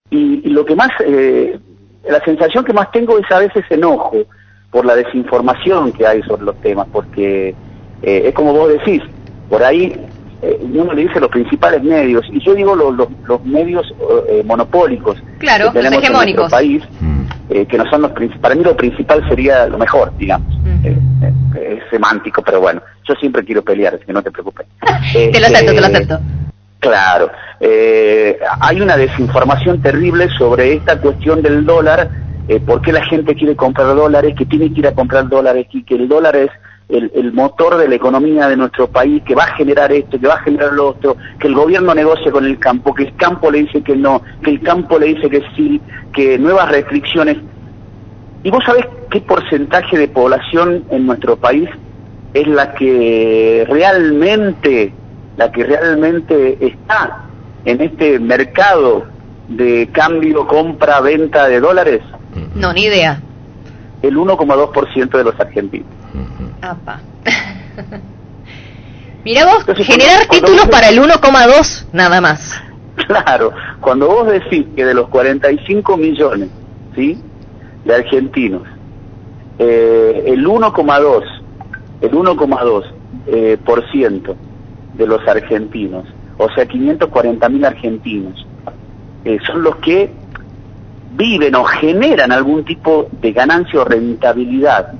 Y lo que más, la sensación que más tengo es a veces enojo por la desinformación que hay sobre los temas, porque es como vos decís, por ahí uno le dice los principales medios, y yo digo los medios monopólicos, claro, que tenemos los hegemónicos en nuestro país, que no son los principales. Para mí lo principal sería lo mejor, digamos. Es semántico, pero bueno, yo siempre quiero pelear, así que no te preocupes. Te lo acepto. Claro, hay una desinformación terrible sobre esta cuestión del dólar, por qué la gente quiere comprar dólares, que tiene que ir a comprar dólares, y que el dólar es el motor de la economía de nuestro país, que va a generar esto, que va a generar lo otro, que el gobierno negocia con el campo, que el campo le dice que no, que el campo le dice que sí, que nuevas restricciones. ¿Y vos sabés qué porcentaje de población en nuestro país es la que realmente está en este mercado de cambio, compra, venta de dólares? No, ni idea. El 1,2% de los argentinos. Apa. Mirá vos, Entonces, generar títulos para el 1,2 nada más. Claro, cuando vos decís que de los 45 millones, ¿sí?, de argentinos, el 1,2% de los argentinos, o sea 540.000 argentinos, son los que viven o generan algún tipo de ganancia o rentabilidad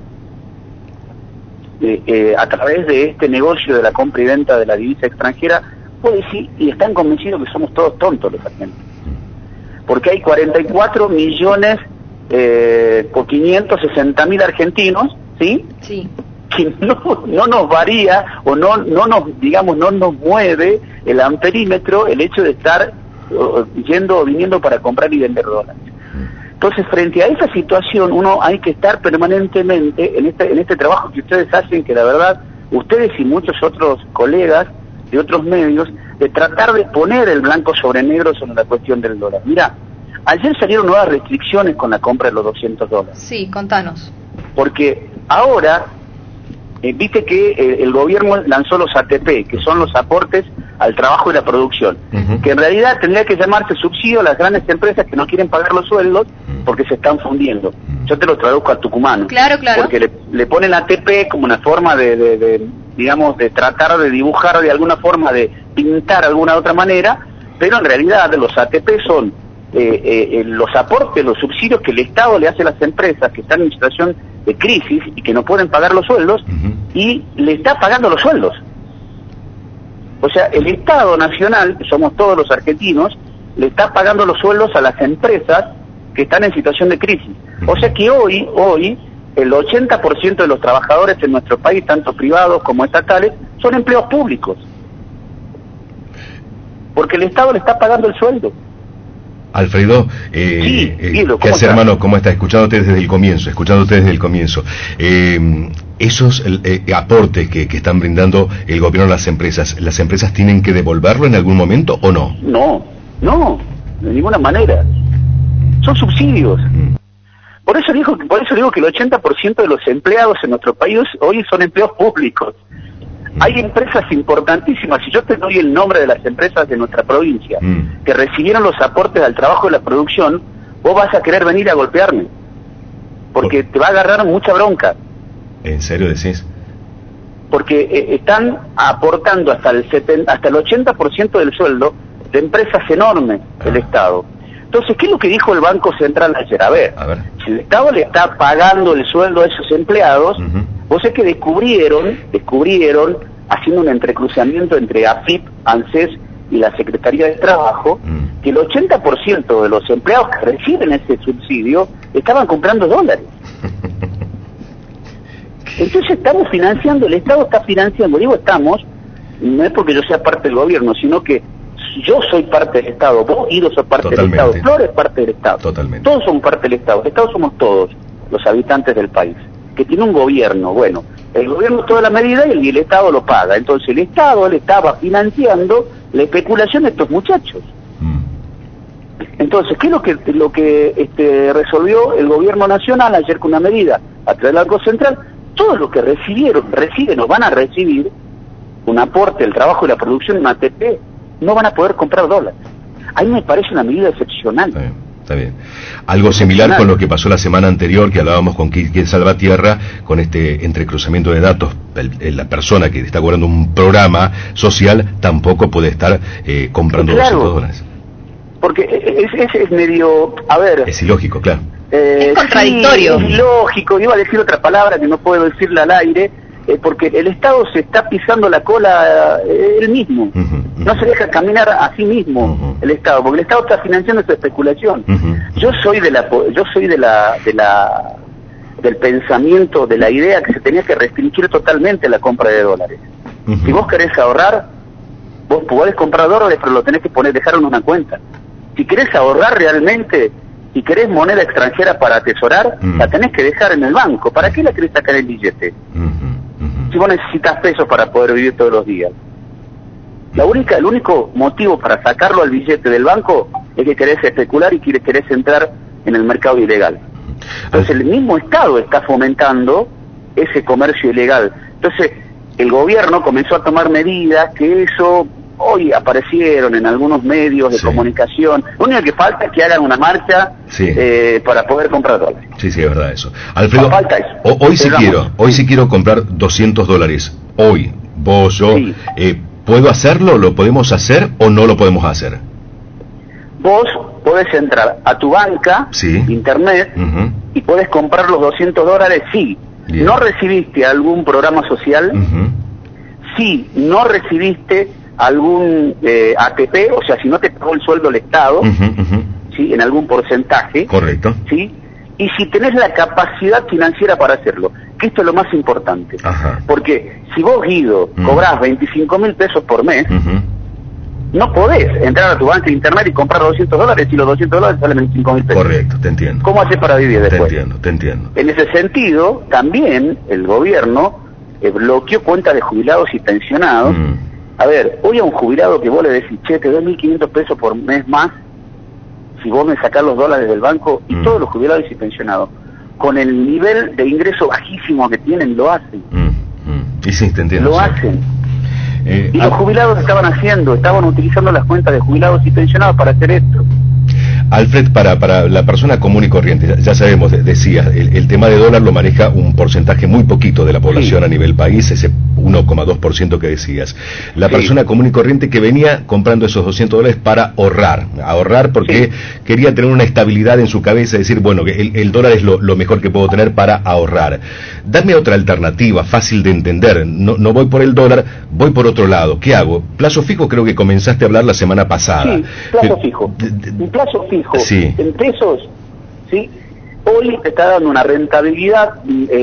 a través de este negocio de la compra y venta de la divisa extranjera, pues sí, y están convencidos que somos todos tontos los argentinos, porque hay 44 millones por 560.000 argentinos, ¿sí? Sí. Que no nos varía o no nos mueve el amperímetro el hecho de estar yendo o viniendo para comprar y vender dólares. Entonces, frente a esa situación, uno hay que estar permanentemente en este trabajo que ustedes hacen, que la verdad, ustedes y muchos otros colegas de otros medios, de tratar de poner el blanco sobre negro sobre la cuestión del dólar. Mirá, ayer salieron nuevas restricciones con la compra de los $200. Sí, contanos. Porque ahora, viste que el gobierno lanzó los ATP, que son los aportes al trabajo y la producción, que en realidad tendría que llamarse subsidio a las grandes empresas que no quieren pagar los sueldos porque se están fundiendo. Yo te lo traduzco al tucumano. Claro. Porque le ponen ATP como una forma de tratar de dibujar de alguna forma, de pintar de alguna otra manera, pero en realidad los ATP son los aportes, los subsidios que el Estado le hace a las empresas que están en situación de crisis y que no pueden pagar los sueldos, y le está pagando los sueldos. O sea, el Estado nacional, que somos todos los argentinos, le está pagando los sueldos a las empresas que están en situación de crisis. O sea que hoy el 80% de los trabajadores en nuestro país, tanto privados como estatales, son empleos públicos, porque el Estado le está pagando el sueldo. Alfredo, sí, ¿qué hace, hermano? ¿Cómo está? Escuchándote desde el comienzo. Esos aportes que están brindando el gobierno a las empresas tienen que devolverlo en algún momento o no? No, de ninguna manera. Son subsidios. Por eso digo que el 80% de los empleados en nuestro país hoy son empleos públicos. Hay empresas importantísimas, y yo te doy el nombre de las empresas de nuestra provincia, que recibieron los aportes al trabajo de la producción. Vos vas a querer venir a golpearme, porque te va a agarrar mucha bronca. ¿En serio decís? Porque están aportando hasta el 80% del sueldo de empresas enormes del Estado. Entonces, ¿qué es lo que dijo el Banco Central ayer? A ver, si el Estado le está pagando el sueldo a esos empleados, vos es que descubrieron, haciendo un entrecruzamiento entre AFIP, ANSES y la Secretaría de Trabajo, que el 80% de los empleados que reciben ese subsidio estaban comprando dólares. Entonces estamos financiando, el Estado está financiando, digo estamos, no es porque yo sea parte del gobierno, sino que yo soy parte del Estado, vos, Guido, sos parte del Estado, Flor es parte del Estado. Totalmente. Todos somos parte del Estado. El Estado somos todos, los habitantes del país, que tiene un gobierno. Bueno, el gobierno toma la medida y el Estado lo paga. Entonces el Estado le estaba financiando la especulación de estos muchachos. Entonces, ¿qué es lo que resolvió el gobierno nacional ayer con una medida a través del Banco Central? Todos los que reciben o van a recibir un aporte del trabajo y la producción en ATP, no van a poder comprar dólares. A mí me parece una medida excepcional. Está bien. Algo similar con lo que pasó la semana anterior, que hablábamos con Quique Salvatierra, con este entrecruzamiento de datos. La persona que está cobrando un programa social tampoco puede estar comprando $200. Porque es medio, a ver... Es ilógico, claro. Es contradictorio. Sí, es ilógico. Iba a decir otra palabra que no puedo decirla al aire, porque el Estado se está pisando la cola él mismo. No se deja caminar a sí mismo el Estado, porque el Estado está financiando esa especulación. Yo soy del pensamiento, de la idea que se tenía que restringir totalmente la compra de dólares. Si vos querés ahorrar, vos podés comprar dólares, pero lo tenés que dejar en una cuenta. Si querés ahorrar realmente, si querés moneda extranjera para atesorar, la tenés que dejar en el banco. ¿Para qué la querés sacar el billete? Si vos necesitas pesos para poder vivir todos los días. El único motivo para sacarlo al billete del banco es que querés especular y querés entrar en el mercado ilegal. Entonces el mismo Estado está fomentando ese comercio ilegal. Entonces el gobierno comenzó a tomar medidas que eso hoy aparecieron en algunos medios de comunicación. Lo único que falta es que hagan una marcha para poder comprar dólares. Sí, es verdad eso. Alfredo, falta eso. Hoy sí quiero comprar $200. Hoy, vos, yo, ¿puedo hacerlo? ¿Lo podemos hacer o no lo podemos hacer? Vos podés entrar a tu banca, internet, y podés comprar los $200, sí. Bien. ¿No recibiste algún programa social? Sí, no recibiste algún ATP, o sea, si no te pagó el sueldo el Estado, ¿sí? En algún porcentaje. Correcto. ¿Sí? Y si tenés la capacidad financiera para hacerlo, que esto es lo más importante. Porque si vos, Guido, cobrás 25.000 pesos por mes, no podés entrar a tu banca de internet y comprar $200 y los $200 salen 25.000 pesos. Correcto, te entiendo. ¿Cómo haces para vivir después? Te entiendo. En ese sentido, también el gobierno bloqueó cuentas de jubilados y pensionados. A ver, hoy a un jubilado que vos le decís, che, te doy 1.500 pesos por mes más, si vos me sacás los dólares del banco, y todos los jubilados y pensionados, con el nivel de ingreso bajísimo que tienen, lo hacen. Y sí, te entiendo. Lo hacen. Y los jubilados estaban utilizando las cuentas de jubilados y pensionados para hacer esto. Alfred, para la persona común y corriente, ya sabemos, decías, el tema de dólar lo maneja un porcentaje muy poquito de la población a nivel país, ese 1,2% que decías. La persona común y corriente que venía comprando esos $200 para ahorrar porque quería tener una estabilidad en su cabeza, decir, bueno, que el dólar es lo mejor que puedo tener para ahorrar. Dame otra alternativa, fácil de entender, no voy por el dólar, voy por otro lado. ¿Qué hago? Plazo fijo, creo que comenzaste a hablar la semana pasada. Sí, plazo fijo. Un plazo fijo en pesos, ¿sí? Hoy te está dando una rentabilidad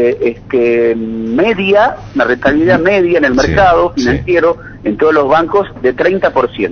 media, una rentabilidad media en el mercado financiero, en todos los bancos, de 30%.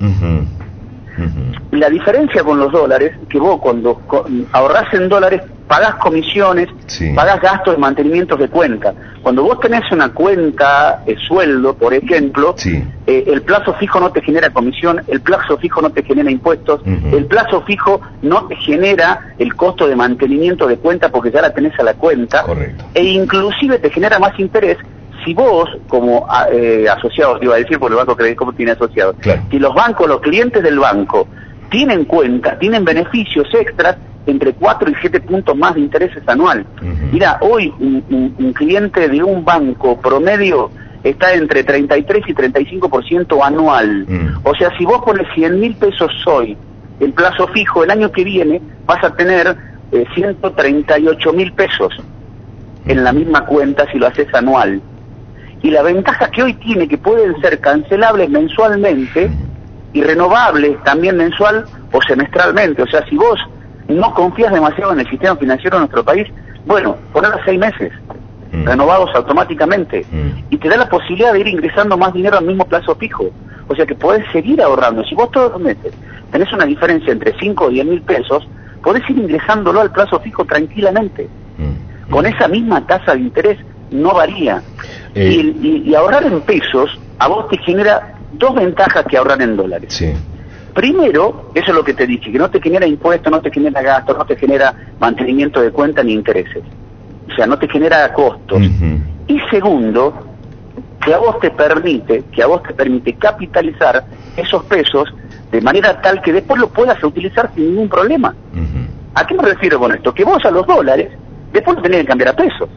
La diferencia con los dólares, que vos cuando ahorrás en dólares, pagás comisiones, pagás gastos de mantenimiento de cuenta. Cuando vos tenés una cuenta de sueldo, por ejemplo, el plazo fijo no te genera comisión, el plazo fijo no te genera impuestos, el plazo fijo no te genera el costo de mantenimiento de cuenta porque ya la tenés a la cuenta, e inclusive te genera más interés si vos, como asociados, te iba a decir, porque el banco cree cómo tiene asociados, si los bancos, los clientes del banco, tienen cuenta, tienen beneficios extras, entre 4 y 7 puntos más de intereses anual. Mira, hoy un cliente de un banco promedio está entre 33 y 35% anual. O sea, si vos pones 100.000 pesos hoy en plazo fijo, el año que viene vas a tener 138.000 pesos en la misma cuenta si lo haces anual. Y la ventaja que hoy tiene, que pueden ser cancelables mensualmente y renovables también mensual o semestralmente. O sea, si vos no confías demasiado en el sistema financiero de nuestro país, bueno, ponelo a 6 meses, renovados automáticamente, y te da la posibilidad de ir ingresando más dinero al mismo plazo fijo. O sea que podés seguir ahorrando. Si vos todos los meses tenés una diferencia entre 5 o 10.000 pesos, podés ir ingresándolo al plazo fijo tranquilamente. Con esa misma tasa de interés no varía. Y ahorrar en pesos a vos te genera dos ventajas que ahorrar en dólares. Primero, eso es lo que te dije, que no te genera impuestos, no te genera gastos, no te genera mantenimiento de cuenta ni intereses. O sea, no te genera costos. Y segundo, que a vos te permite capitalizar esos pesos de manera tal que después lo puedas utilizar sin ningún problema. ¿A qué me refiero con esto? Que vos a los dólares después lo tenés que cambiar a pesos.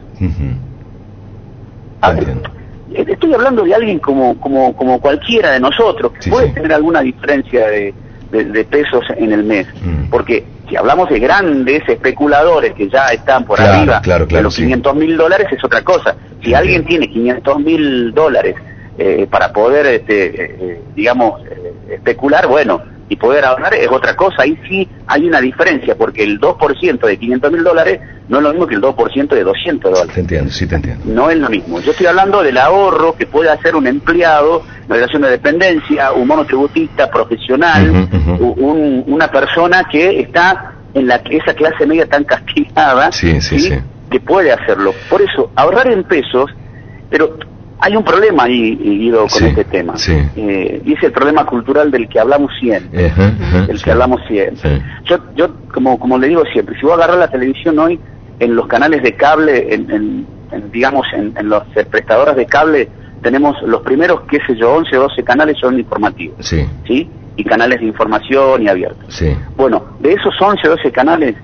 Estoy hablando de alguien como cualquiera de nosotros, que puede tener alguna diferencia de pesos en el mes, porque si hablamos de grandes especuladores que ya están por arriba de los $500.000 es otra cosa. Si alguien tiene $500.000 para poder, digamos, especular, bueno, y poder ahorrar es otra cosa. Ahí sí hay una diferencia, porque el 2% de $500.000 no es lo mismo que el 2% de $200. Te entiendo, sí te entiendo. No es lo mismo. Yo estoy hablando del ahorro que puede hacer un empleado en relación de dependencia, un monotributista profesional, una persona que está en esa clase media tan castigada, que puede hacerlo. Por eso, ahorrar en pesos, pero hay un problema ahí, Guido, con este tema. Y es el problema cultural del que hablamos siempre. Que hablamos siempre. Yo como le digo siempre, si vos agarrás la televisión hoy, en los canales de cable, digamos, en los prestadoras de cable, tenemos los primeros, 11 o 12 canales son informativos. ¿Sí? Y canales de información y abiertos. Bueno, de esos 11 o 12 canales,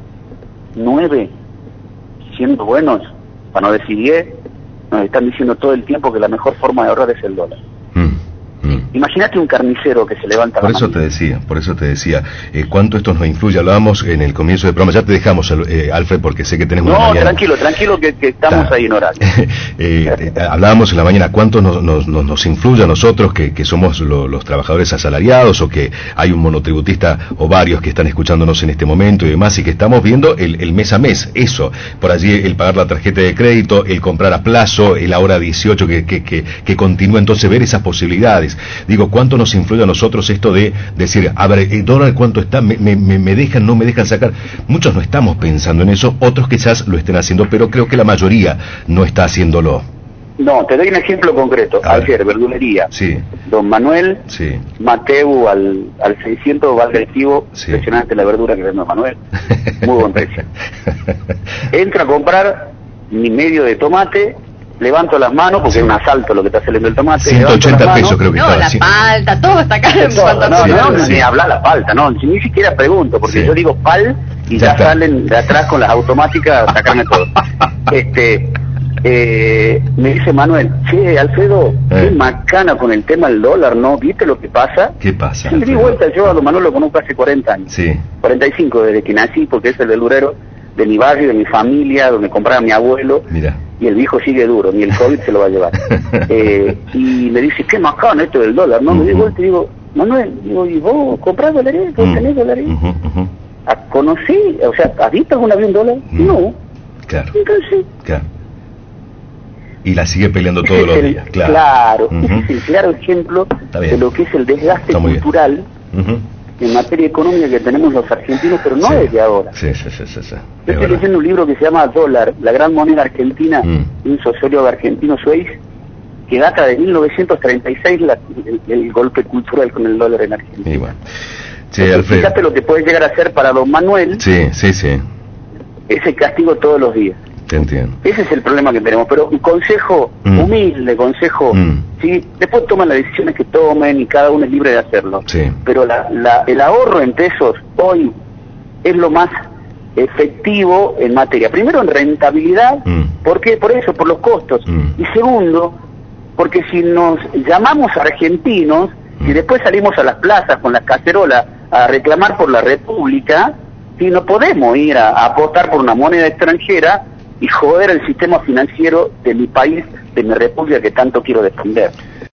9, siendo buenos, para no decir 10, nos están diciendo todo el tiempo que la mejor forma de ahorrar es el dólar. Imagínate un carnicero que se levanta por eso te decía, cuánto esto nos influye. Hablábamos en el comienzo del programa, ya te dejamos, Alfred, porque sé que tenemos una mañana. Tranquilo que estamos ahí en horario. Hablábamos en la mañana cuánto nos influye a nosotros que somos los trabajadores asalariados, o que hay un monotributista o varios que están escuchándonos en este momento y demás, y que estamos viendo el mes a mes, eso, por allí el pagar la tarjeta de crédito, el comprar a plazo, el ahora 18 que continúa, entonces ver esas posibilidades. Digo, ¿cuánto nos influye a nosotros esto de decir, a ver, el dólar cuánto está, me dejan, no me dejan sacar? Muchos no estamos pensando en eso, otros quizás lo estén haciendo, pero creo que la mayoría no está haciéndolo. No, te doy un ejemplo concreto. Ayer, verdulería. Don Manuel, Mateu al 600 va agresivo, impresionante la verdura que vende Don Manuel. Muy buen precio. Entra a comprar mi medio de tomate, levanto las manos porque es un asalto lo que está saliendo el tomate. 180 pesos creo que estaba. No, la palta, todo está caro en cuanto a ni hablar la palta, ni siquiera pregunto, porque yo digo pal y ya salen de atrás con las automáticas a sacarme todo. Me dice Manuel, che, Alfredo, qué macana con el tema del dólar, ¿no? ¿Viste lo que pasa? ¿Qué pasa? Le di vuelta, yo a don Manuel lo conozco hace 40 años. 45 desde que nací, porque es el verdurero de mi barrio, de mi familia, donde compraba mi abuelo. Mira. Y el viejo sigue duro, ni el COVID se lo va a llevar. Y me dice, qué macana esto del dólar, ¿no? Me di vuelta y digo, Manuel, ¿y vos comprás dólares? ¿Vos tenés dólares? ¿Conocí? O sea, ¿has visto alguna vez un dólar? No. Claro. Entonces... Y la sigue peleando todos los días. Claro. Ese es el claro ejemplo de lo que es el desgaste cultural en materia económica que tenemos los argentinos, pero no desde ahora. Yo estoy leyendo un libro que se llama Dólar, la gran moneda argentina, de un sociólogo argentino Suez, que data de 1936 el golpe cultural con el dólar en Argentina. Y bueno. Alfredo, fíjate lo que puede llegar a ser para don Manuel ese castigo todos los días. Te entiendo. Ese es el problema que tenemos, pero un consejo, humilde consejo, ¿sí? Después toman las decisiones que tomen y cada uno es libre de hacerlo. Pero el ahorro en pesos hoy es lo más efectivo en materia. Primero en rentabilidad, porque por eso, por los costos. Y segundo, porque si nos llamamos argentinos y después salimos a las plazas con las cacerolas a reclamar por la República, si no podemos ir a apostar por una moneda extranjera y joder el sistema financiero de mi país, de mi república que tanto quiero defender.